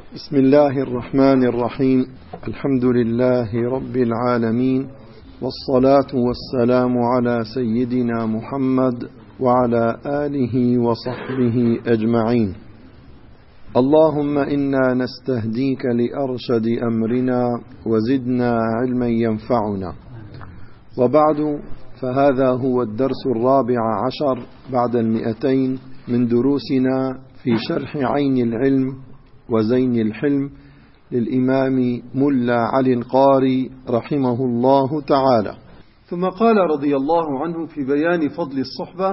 بسم الله الرحمن الرحيم. الحمد لله رب العالمين، والصلاة والسلام على سيدنا محمد وعلى آله وصحبه أجمعين. اللهم إنا نستهديك لأرشد أمرنا وزدنا علما ينفعنا. وبعد، فهذا هو الدرس 14 بعد 200 من دروسنا في شرح عين العلم وزين الحلم للإمام ملا علي القاري رحمه الله تعالى. ثم قال رضي الله عنه في بيان فضل الصحبة: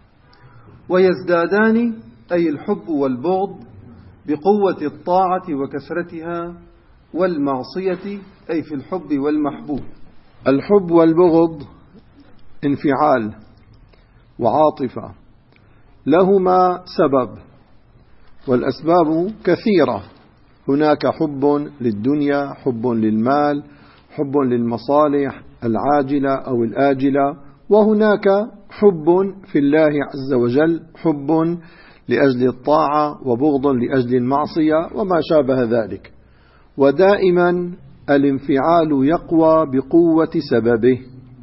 ويزدادان، أي الحب والبغض، بقوة الطاعة وكثرتها، والمعصية، أي في الحب والمحبوب. الحب والبغض انفعال وعاطفة، لهما سبب، والأسباب كثيرة. هناك حب للدنيا، حب للمال، حب للمصالح العاجلة أو الآجلة، وهناك حب في الله عز وجل، حب لأجل الطاعة وبغض لأجل المعصية وما شابه ذلك. ودائما الانفعال يقوى بقوة سببه،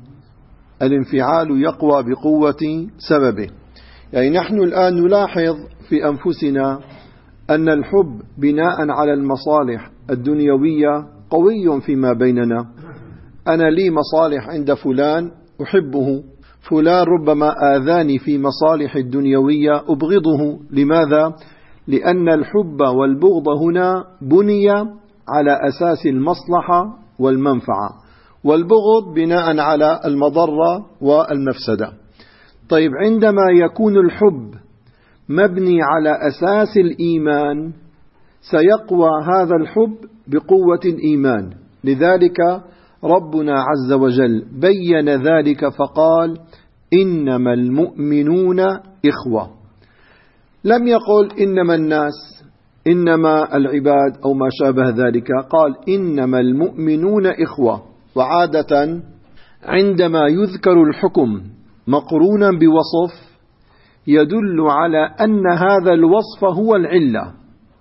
الانفعال يقوى بقوة سببه. يعني نحن الآن نلاحظ في أنفسنا أن الحب بناء على المصالح الدنيوية قوي فيما بيننا. أنا لي مصالح عند فلان أحبه، فلان ربما آذاني في مصالح الدنيوية أبغضه. لماذا؟ لأن الحب والبغض هنا بني على أساس المصلحة والمنفعة، والبغض بناء على المضرة والمفسدة. طيب، عندما يكون الحب مبني على أساس الإيمان سيقوى هذا الحب بقوة الإيمان. لذلك ربنا عز وجل بين ذلك فقال: إنما المؤمنون إخوة. لم يقل إنما الناس، إنما العباد أو ما شابه ذلك، قال إنما المؤمنون إخوة. وعادة عندما يذكر الحكم مقرونا بوصف يدل على أن هذا الوصف هو العلة.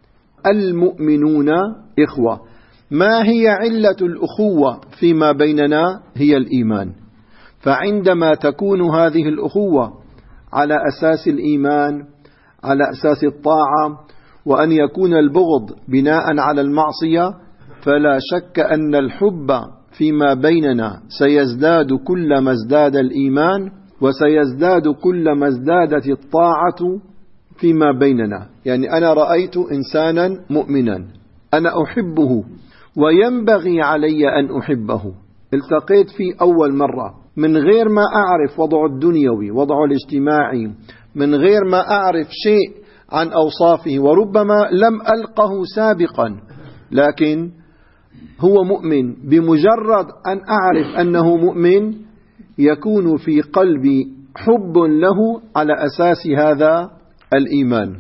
المؤمنون إخوة، ما هي علة الأخوة فيما بيننا؟ هي الإيمان. فعندما تكون هذه الأخوة على أساس الإيمان، على أساس الطاعة، وأن يكون البغض بناء على المعصية، فلا شك أن الحب فيما بيننا سيزداد كلما ازداد الإيمان، وسيزداد كلما ازدادت الطاعة فيما بيننا. يعني أنا رأيت إنسانا مؤمنا، أنا أحبه وينبغي علي أن أحبه. التقيت فيه أول مرة من غير ما أعرف وضعه الدنيوي، وضعه الاجتماعي، من غير ما أعرف شيء عن أوصافه، وربما لم ألقه سابقا، لكن هو مؤمن. بمجرد أن أعرف أنه مؤمن يكون في قلبي حب له على أساس هذا الإيمان.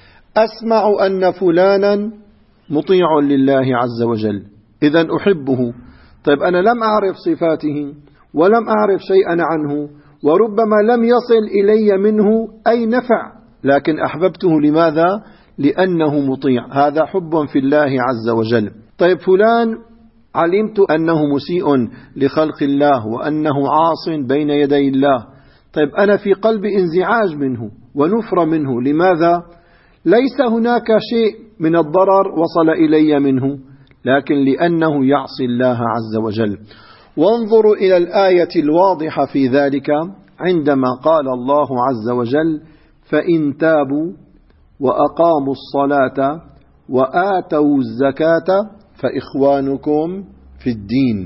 أسمع أن فلانا مطيع لله عز وجل، إذن أحبه. طيب، أنا لم أعرف صفاته ولم أعرف شيئا عنه، وربما لم يصل إلي منه أي نفع، لكن أحببته. لماذا؟ لأنه مطيع. هذا حب في الله عز وجل. طيب، فلان علمت أنه مسيء لخلق الله وأنه عاص بين يدي الله. طيب، أنا في قلبي انزعاج منه ونفر منه. لماذا؟ ليس هناك شيء من الضرر وصل إلي منه، لكن لأنه يعصي الله عز وجل. وانظروا إلى الآية الواضحة في ذلك عندما قال الله عز وجل: فإن تابوا وأقاموا الصلاة وآتوا الزكاة فإخوانكم في الدين،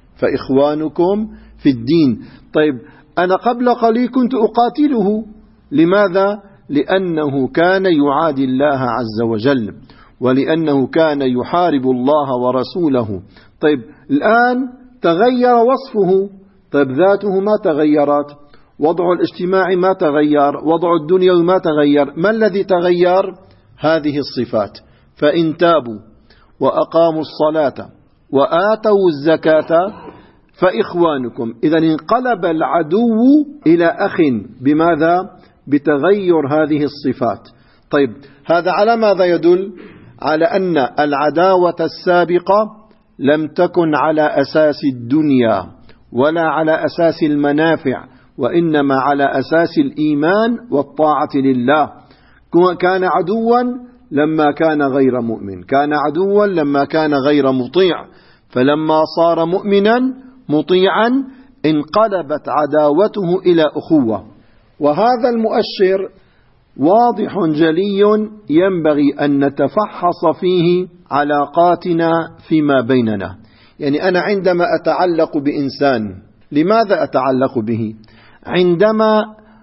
فإخوانكم في الدين. طيب، أنا قبل قليل كنت أقاتله. لماذا؟ لأنه كان يعادي الله عز وجل، ولأنه كان يحارب الله ورسوله. طيب، الآن تغير وصفه. طيب، ذاته ما تغيرت، وضعه الاجتماعي ما تغير، وضعه الدنيوي ما تغير. ما الذي تغير؟ هذه الصفات. فإن تابوا وأقاموا الصلاة وآتوا الزكاة فإخوانكم. إذن انقلب العدو إلى أخ. بماذا؟ بتغير هذه الصفات. طيب، هذا على ماذا يدل؟ على أن العداوة السابقة لم تكن على أساس الدنيا ولا على أساس المنافع، وإنما على أساس الإيمان والطاعة لله. كان عدوا لما كان غير مؤمن، كان عدوا لما كان غير مطيع، فلما صار مؤمنا مطيعا انقلبت عداوته إلى أخوة. وهذا المؤشر واضح جلي ينبغي أن نتفحص فيه علاقاتنا فيما بيننا. يعني أنا عندما أتعلق بإنسان، لماذا أتعلق به؟ عندما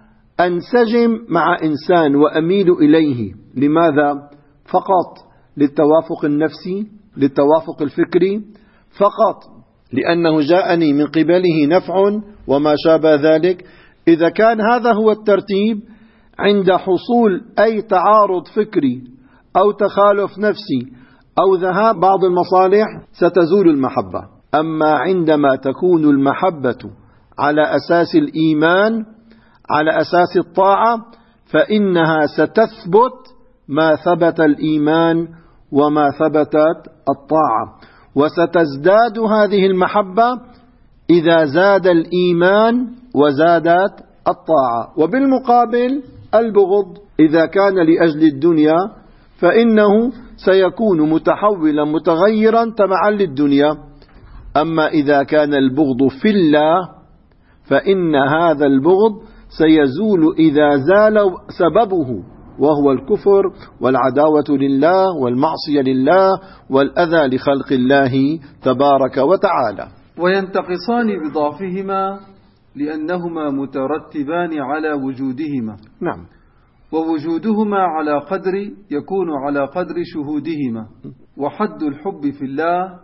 أنسجم مع إنسان وأميل إليه، لماذا؟ فقط للتوافق النفسي، للتوافق الفكري، فقط لأنه جاءني من قبله نفع وما شابه ذلك. إذا كان هذا هو الترتيب، عند حصول أي تعارض فكري أو تخالف نفسي أو ذهاب بعض المصالح ستزول المحبة. أما عندما تكون المحبة على أساس الإيمان، على أساس الطاعة، فإنها ستثبت ما ثبت الإيمان وما ثبتت الطاعة، وستزداد هذه المحبة إذا زاد الإيمان وزادت الطاعة. وبالمقابل البغض إذا كان لأجل الدنيا فإنه سيكون متحولا متغيرا تبعا للدنيا. أما إذا كان البغض في الله فإن هذا البغض سيزول إذا زال سببه، وهو الكفر والعداوة لله والمعصية لله والأذى لخلق الله تبارك وتعالى. وينتقصان بضعفهما لأنهما مترتبان على وجودهما. نعم. ووجودهما على قدر يكون على قدر شهودهما. وحد الحب في الله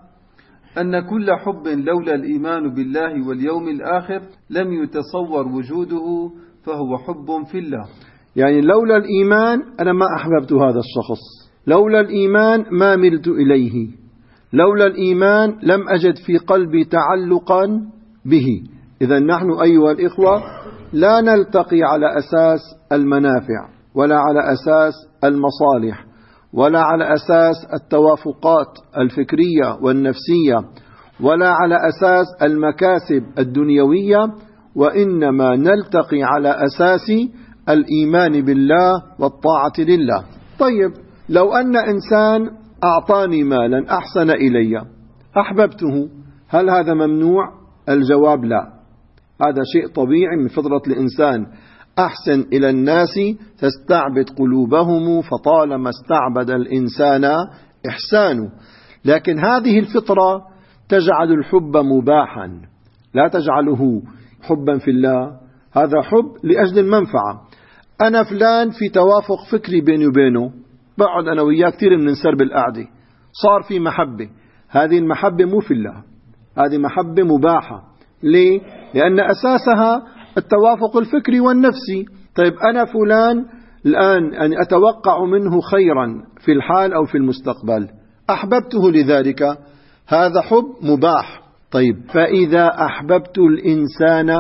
أن كل حب لولا الإيمان بالله واليوم الآخر لم يتصور وجوده، فهو حب في الله. يعني لولا الإيمان أنا ما أحببت هذا الشخص، لولا الإيمان ما ملت إليه، لولا الإيمان لم أجد في قلبي تعلقا به. إذا نحن أيها الإخوة لا نلتقي على أساس المنافع ولا على أساس المصالح ولا على أساس التوافقات الفكرية والنفسية ولا على أساس المكاسب الدنيوية، وإنما نلتقي على أساس الإيمان بالله والطاعة لله. طيب، لو أن إنسان أعطاني مالا أحسن إلي أحببته، هل هذا ممنوع؟ الجواب لا، هذا شيء طبيعي من فطرة الإنسان. أحسن إلى الناس تستعبد قلوبهم، فطالما استعبد الإنسان إحسانه. لكن هذه الفطرة تجعل الحب مباحا، لا تجعله حبا في الله. هذا حب لأجل المنفعة. أنا فلان في توافق فكري بيني وبينه، بقعد أنا وياه كثير بننسر بالقعدة، صار في محبة. هذه المحبة مو في الله، هذه محبة مباحة. ليه؟ لأن أساسها التوافق الفكري والنفسي. طيب، أنا فلان الآن أن أتوقع منه خيرا في الحال أو في المستقبل، أحببته لذلك، هذا حب مباح. طيب، فإذا أحببت الإنسان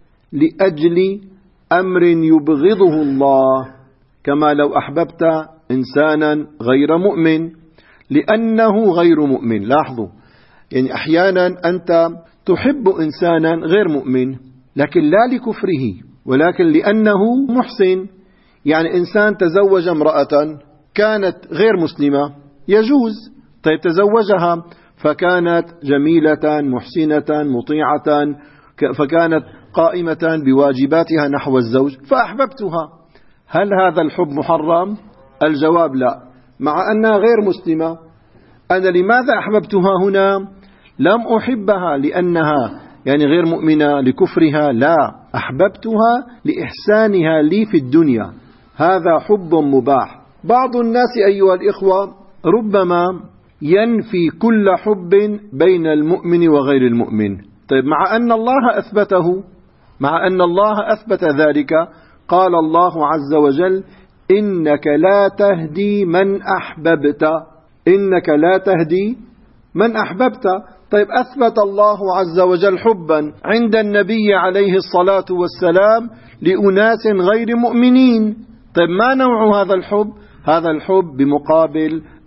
لأجل أمر يبغضه الله، كما لو أحببت إنسانا غير مؤمن لأنه غير مؤمن. لاحظوا، يعني أحيانا أنت تحب إنسانا غير مؤمن لكن لا لكفره، ولكن لأنه محسن. يعني إنسان تزوج امرأة كانت غير مسلمة، يجوز، طيب تزوجها فكانت جميلة محسنة مطيعة، فكانت قائمة بواجباتها نحو الزوج فأحببتها. هل هذا الحب محرم؟ الجواب لا، مع أنها غير مسلمة. أنا لماذا أحببتها هنا؟ لم أحبها لأنها يعني غير مؤمنة لكفرها، لا، أحببتها لإحسانها لي في الدنيا. هذا حب مباح. بعض الناس أيها الإخوة ربما ينفي كل حب بين المؤمن وغير المؤمن. طيب، مع أن الله أثبته، مع أن الله أثبت ذلك، قال الله عز وجل: إنك لا تهدي من أحببت، إنك لا تهدي من أحببت. طيب، أثبت الله عز وجل حبا عند النبي عليه الصلاة والسلام لأناس غير مؤمنين. طيب، ما نوع هذا الحب؟ هذا الحب بمقابل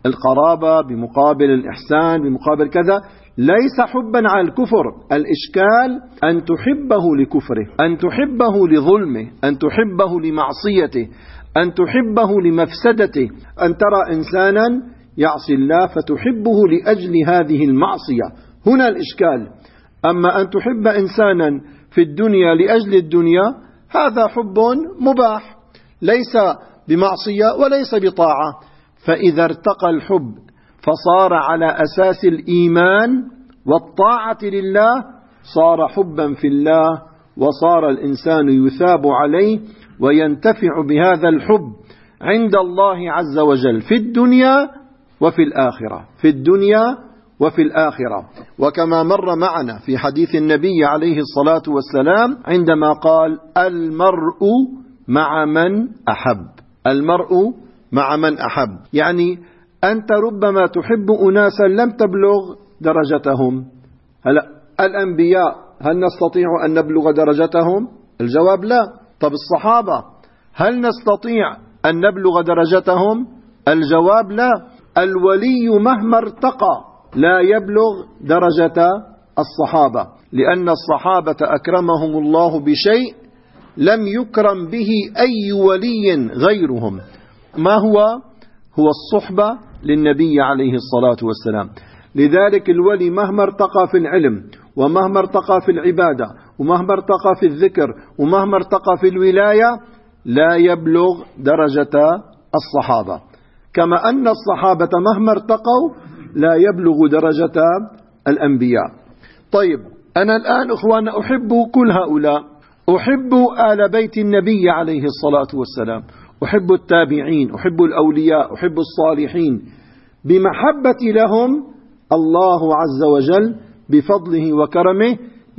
القرابة بمقابل الإحسان بمقابل كذا، ليس حبا على الكفر. الإشكال أن تحبه لكفره، أن تحبه لظلمه، أن تحبه لمعصيته، أن تحبه لمفسدته، أن ترى إنسانا يعصي الله فتحبه لأجل هذه المعصية، هنا الإشكال. أما أن تحب إنسانا في الدنيا لأجل الدنيا، هذا حب مباح، ليس بمعصية وليس بطاعة. فإذا ارتقى الحب فصار على أساس الإيمان والطاعة لله، صار حبا في الله، وصار الإنسان يثاب عليه وينتفع بهذا الحب عند الله عز وجل في الدنيا وفي الآخرة، في الدنيا وفي الآخرة. وكما مر معنا في حديث النبي عليه الصلاة والسلام عندما قال: المرء مع من أحب، المرء مع من أحب، يعني أنت ربما تحب أناسا لم تبلغ درجتهم. هلا الأنبياء هل نستطيع أن نبلغ درجتهم؟ الجواب لا. طب الصحابة هل نستطيع أن نبلغ درجتهم؟ الجواب لا. الولي مهما ارتقى لا يبلغ درجة الصحابة، لأن الصحابة أكرمهم الله بشيء لم يكرم به أي ولي غيرهم. ما هو الصحبة للنبي عليه الصلاة والسلام. لذلك الولي مهما ارتقى في العلم، ومهما ارتقى في العبادة، ومهما ارتقى في الذكر، ومهما ارتقى في الولاية، لا يبلغ درجة الصحابة. كما أن الصحابة مهما ارتقوا لا يبلغ درجة الأنبياء. طيب أنا الآن أخوانا أحب كل هؤلاء، أحب آل بيت النبي عليه الصلاة والسلام، أحب التابعين، أحب الأولياء، أحب الصالحين. بمحبتي لهم الله عز وجل بفضله وكرمه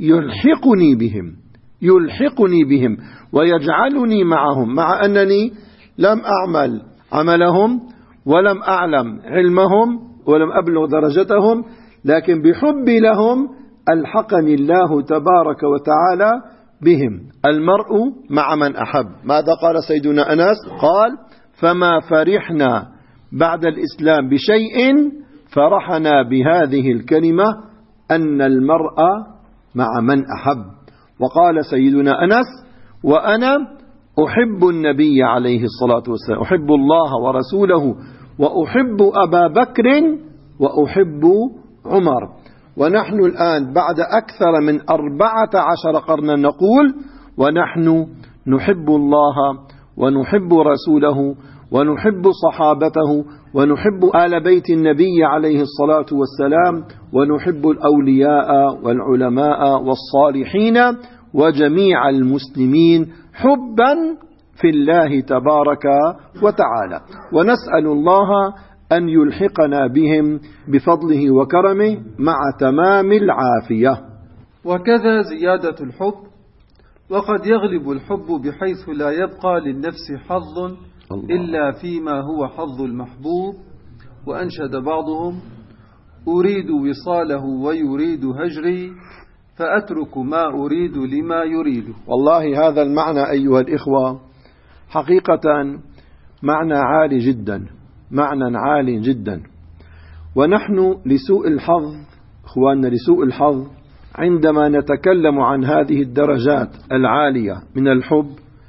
يلحقني بهم ويجعلني معهم، مع أنني لم أعمل عملهم ولم أعلم علمهم ولم أبلغ درجتهم، لكن بحبي لهم ألحقني الله تبارك وتعالى بهم. المرء مع من أحب. ماذا قال سيدنا أنس؟ قال: فما فرحنا بعد الإسلام بشيء فرحنا بهذه الكلمة أن المرء مع من أحب. وقال سيدنا أنس: وأنا أحب النبي عليه الصلاة والسلام، أحب الله ورسوله، وأحب أبا بكر، وأحب عمر. ونحن الآن بعد أكثر من 14 قرنا نقول: ونحن نحب الله ونحب رسوله ونحب صحابته ونحب آل بيت النبي عليه الصلاة والسلام ونحب الأولياء والعلماء والصالحين وجميع المسلمين حبا في الله تبارك وتعالى، ونسأل الله أن يلحقنا بهم بفضله وكرمه مع تمام العافية. وكذا زيادة الحب، وقد يغلب الحب بحيث لا يبقى للنفس حظ إلا فيما هو حظ المحبوب. وأنشد بعضهم: أريد وصاله ويريد هجري، فأترك ما أريد لما يريد. والله هذا المعنى أيها الإخوة حقيقة معنى عالي جدا، معنى عالي جدا. ونحن لسوء الحظ إخواننا، لسوء الحظ عندما نتكلم عن هذه الدرجات العالية من الحب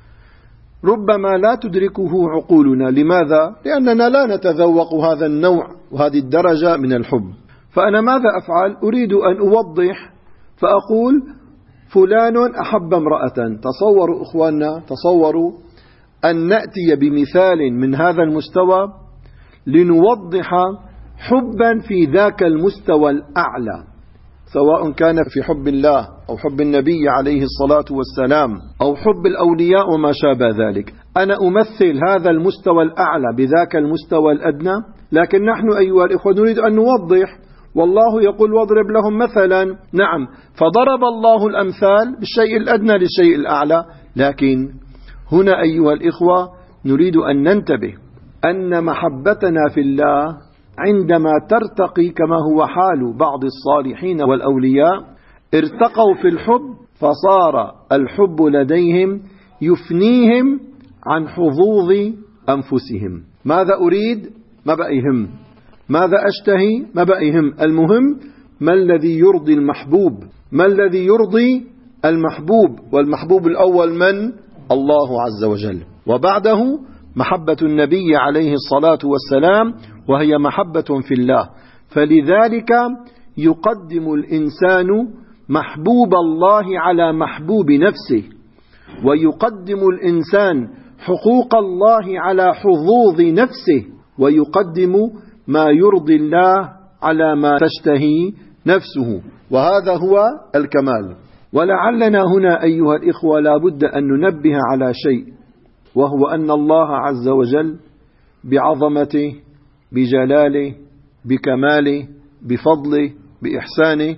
ربما لا تدركه عقولنا. لماذا؟ لأننا لا نتذوق هذا النوع وهذه الدرجة من الحب. فأنا ماذا أفعل؟ أريد أن أوضح فأقول فلان أحب امرأة. تصوروا إخواننا، تصوروا أن نأتي بمثال من هذا المستوى لنوضح حبا في ذاك المستوى الأعلى، سواء كان في حب الله أو حب النبي عليه الصلاة والسلام أو حب الأولياء وما شابه ذلك. أنا أمثل هذا المستوى الأعلى بذاك المستوى الأدنى، لكن نحن أيها الإخوة نريد أن نوضح. والله يقول: واضرب لهم مثلا. نعم، فضرب الله الأمثال بالشيء الأدنى للشيء الأعلى. لكن هنا أيها الإخوة نريد أن ننتبه أن محبتنا في الله عندما ترتقي كما هو حال بعض الصالحين والأولياء، ارتقوا في الحب فصار الحب لديهم يفنيهم عن حظوظ أنفسهم. ماذا أريد؟ ما بقى يهم. ماذا أشتهي ما بقى يهم، المهم ما الذي يرضي المحبوب، ما الذي يرضي المحبوب. والمحبوب الأول من؟ الله عز وجل، وبعده محبة النبي عليه الصلاة والسلام، وهي محبة في الله. فلذلك يقدم الإنسان محبوب الله على محبوب نفسه، ويقدم الإنسان حقوق الله على حظوظ نفسه، ويقدم ما يرضي الله على ما تشتهي نفسه، وهذا هو الكمال. ولعلنا هنا أيها الإخوة لا بد أن ننبه على شيء، وهو أن الله عز وجل بعظمته بجلاله بكماله بفضله بإحسانه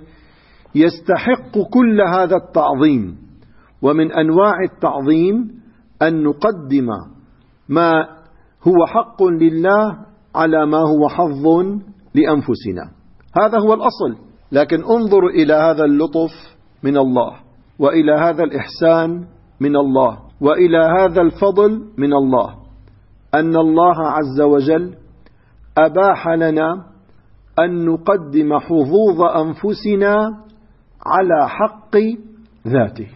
يستحق كل هذا التعظيم. ومن أنواع التعظيم أن نقدم ما هو حق لله على ما هو حظ لأنفسنا، هذا هو الأصل. لكن انظر إلى هذا اللطف من الله، وإلى هذا الإحسان من الله، وإلى هذا الفضل من الله، أن الله عز وجل أباح لنا أن نقدم حظوظ أنفسنا على حق ذاته.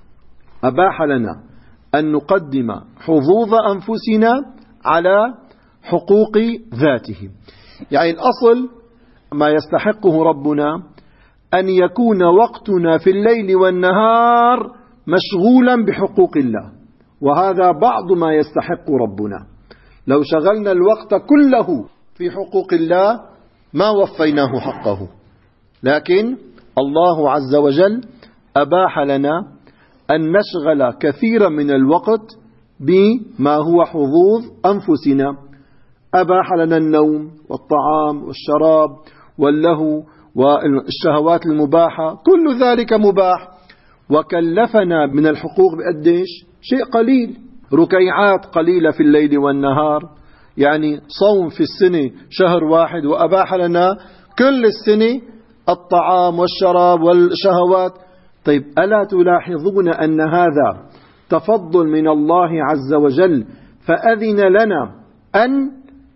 أباح لنا أن نقدم حظوظ أنفسنا على حقوق ذاته. يعني الأصل ما يستحقه ربنا أن يكون وقتنا في الليل والنهار مشغولا بحقوق الله، وهذا بعض ما يستحق ربنا. لو شغلنا الوقت كله في حقوق الله ما وفيناه حقه، لكن الله عز وجل أباح لنا أن نشغل كثيرا من الوقت بما هو حظوظ أنفسنا. أباح لنا النوم والطعام والشراب واللهو والشهوات المباحة، كل ذلك مباح. وكلفنا من الحقوق بقديش؟ شيء قليل، ركيعات قليلة في الليل والنهار، يعني صوم في السنة شهر واحد، وأباح لنا كل السنة الطعام والشراب والشهوات. طيب ألا تلاحظون أن هذا تفضل من الله عز وجل، فأذن لنا أن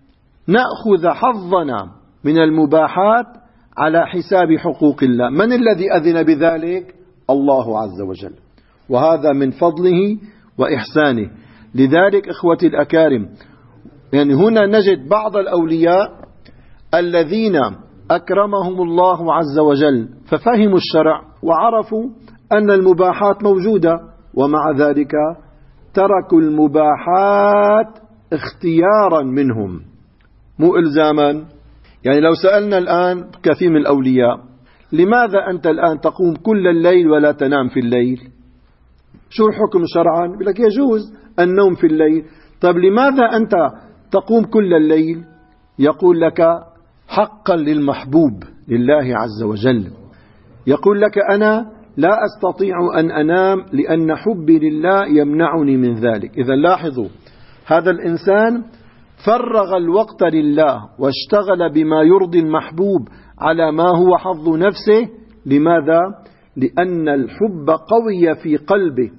نأخذ حظنا من المباحات على حساب حقوق الله. من الذي أذن بذلك؟ الله عز وجل، وهذا من فضله وإحسانه. لذلك إخوتي الأكارم، يعني هنا نجد بعض الأولياء الذين أكرمهم الله عز وجل ففهموا الشرع وعرفوا أن المباحات موجودة، ومع ذلك تركوا المباحات اختيارا منهم مو إلزاما. يعني لو سألنا الآن كثير من الأولياء لماذا أنت الآن تقوم كل الليل ولا تنام في الليل؟ شو الحكم شرعا؟ يقول لك يجوز النوم في الليل. طيب لماذا أنت تقوم كل الليل؟ يقول لك حقا للمحبوب لله عز وجل. يقول لك أنا لا أستطيع أن أنام لأن حبي لله يمنعني من ذلك. إذا لاحظوا، هذا الإنسان فرغ الوقت لله واشتغل بما يرضي المحبوب على ما هو حظ نفسه. لماذا؟ لأن الحب قوي في قلبه،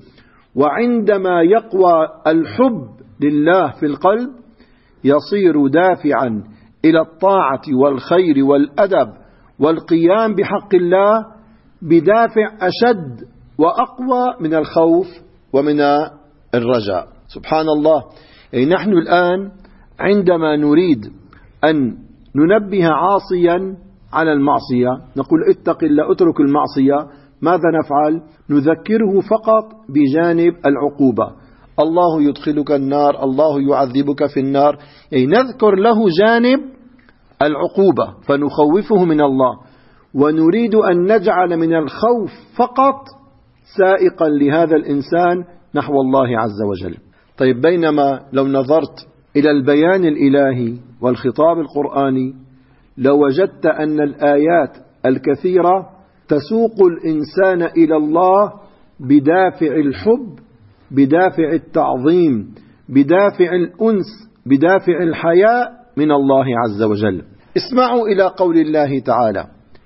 وعندما يقوى الحب لله في القلب يصير دافعا إلى الطاعة والخير والأدب والقيام بحق الله بدافع أشد وأقوى من الخوف ومن الرجاء. سبحان الله. يعني نحن الآن عندما نريد أن ننبه عاصيا على المعصية نقول اتق الله اترك المعصية، ماذا نفعل؟ نذكره فقط بجانب العقوبة، الله يدخلك النار، الله يعذبك في النار. يعني نذكر له جانب العقوبة فنخوفه من الله، ونريد أن نجعل من الخوف فقط سائقا لهذا الإنسان نحو الله عز وجل. طيب بينما لو نظرت إلى البيان الإلهي والخطاب القرآني لوجدت أن الآيات الكثيرة تسوق الإنسان إلى الله بدافع الحب، بدافع التعظيم، بدافع الأنس، بدافع الحياء من الله عز وجل. اسمعوا إلى قول الله تعالى: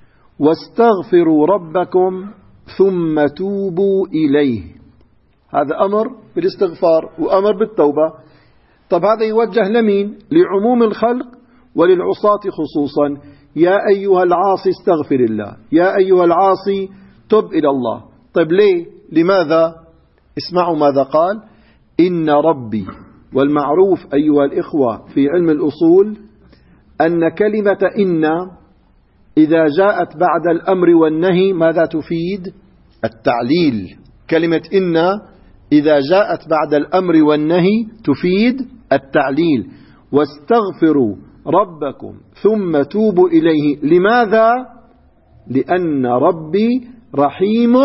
واستغفروا ربكم ثم توبوا إليه. هذا أمر بالاستغفار وأمر بالتوبة. طب هذا يوجه لمين؟ لعموم الخلق وللعصاة خصوصا: يا أيها العاصي استغفر الله، يا أيها العاصي تب إلى الله. طيب ليه؟ لماذا؟ اسمعوا ماذا قال: إن ربي. والمعروف أيها الإخوة في علم الأصول أن كلمة إن إذا جاءت بعد الأمر والنهي ماذا تفيد؟ التعليل. كلمة إن إذا جاءت بعد الأمر والنهي تفيد التعليل. واستغفروا ربكم ثم توبوا إليه. لماذا؟ لأن ربي رحيم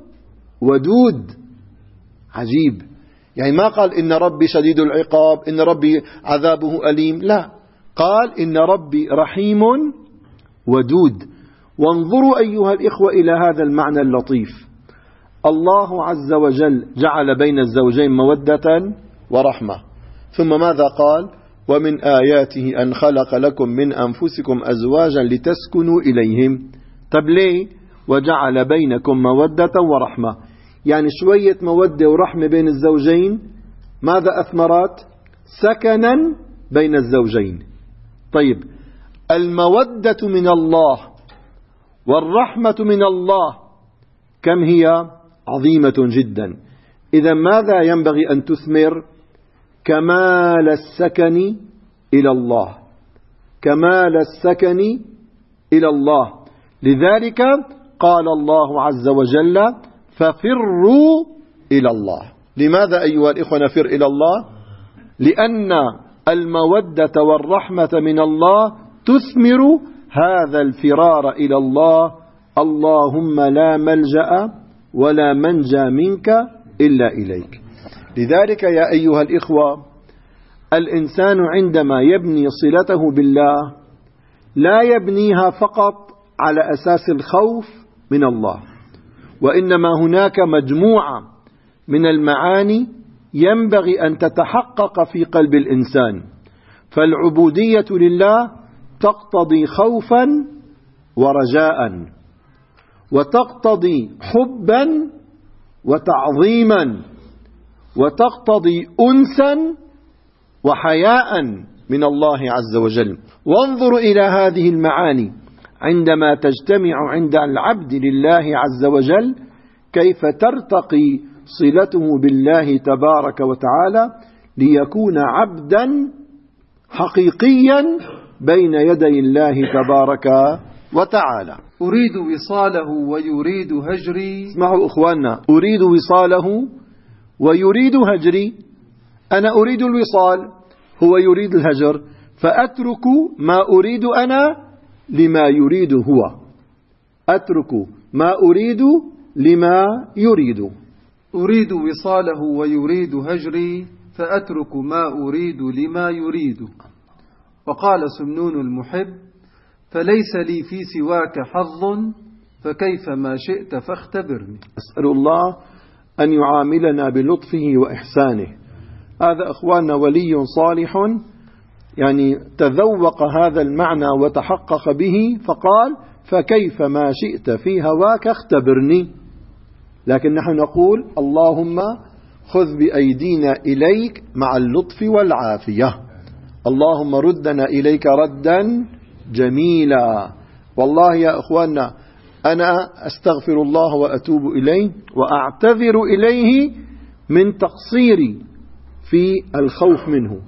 ودود. عجيب، يعني ما قال إن ربي شديد العقاب، إن ربي عذابه أليم، لا، قال إن ربي رحيم ودود. وانظروا أيها الإخوة إلى هذا المعنى اللطيف. الله عز وجل جعل بين الزوجين مودة ورحمة، ثم ماذا قال؟ ومن آياته أن خلق لكم من أنفسكم أزواجا لتسكنوا إليهم. طب ليه؟ وجعل بينكم مودة ورحمة، يعني شوية مودة ورحمة بين الزوجين، ماذا أثمرت؟ سكنا بين الزوجين. طيب، المودة من الله والرحمة من الله كم هي؟ عظيمة جدا. إذا ماذا ينبغي أن تثمر؟ كمال السكن إلى الله، كمال السكن إلى الله. لذلك قال الله عز وجل: ففروا إلى الله. لماذا أيها الإخوة نفر إلى الله؟ لأن المودة والرحمة من الله تثمر هذا الفرار إلى الله. اللهم لا ملجأ ولا منجى منك إلا إليك. لذلك يا أيها الإخوة، الإنسان عندما يبني صلته بالله لا يبنيها فقط على أساس الخوف من الله، وإنما هناك مجموعة من المعاني ينبغي أن تتحقق في قلب الإنسان. فالعبودية لله تقتضي خوفا ورجاء، وتقتضي حبا وتعظيما، وتقتضي أنسا وحياء من الله عز وجل. وانظروا إلى هذه المعاني عندما تجتمع عند العبد لله عز وجل كيف ترتقي صلته بالله تبارك وتعالى ليكون عبدا حقيقيا بين يدي الله تبارك وتعالى. أريد وصاله ويريد هجري. اسمعوا أخواننا، أريد وصاله ويريد هجري. أنا أريد الوصال، هو يريد الهجر، فأترك ما أريد أنا لما يريد هو. أترك ما أريد لما يريد. أريد وصاله ويريد هجري، فأترك ما أريد لما يريد. وقال سمنون المحب: فليس لي في سواك حظ، فكيف ما شئت فاختبرني. أسأل الله أن يعاملنا بلطفه وإحسانه. هذا أخواننا ولي صالح يعني تذوق هذا المعنى وتحقق به، فقال: فكيف ما شئت في هواك اختبرني. لكن نحن نقول: اللهم خذ بأيدينا إليك مع اللطف والعافية، اللهم ردنا إليك ردا جميلا. والله يا أخواننا أنا أستغفر الله وأتوب إليه وأعتذر إليه من تقصيري في الخوف منه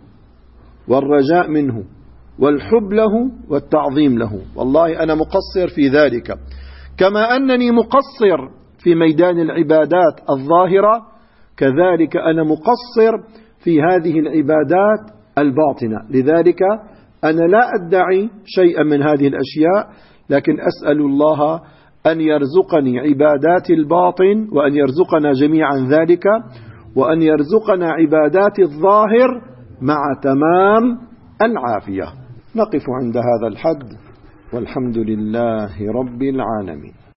والرجاء منه والحب له والتعظيم له. والله أنا مقصر في ذلك، كما أنني مقصر في ميدان العبادات الظاهرة، كذلك أنا مقصر في هذه العبادات الباطنة. لذلك أنا لا أدعي شيئا من هذه الأشياء، لكن أسأل الله أن يرزقني عبادات الباطن، وأن يرزقنا جميعا ذلك، وأن يرزقنا عبادات الظاهر مع تمام العافية. نقف عند هذا الحد، والحمد لله رب العالمين.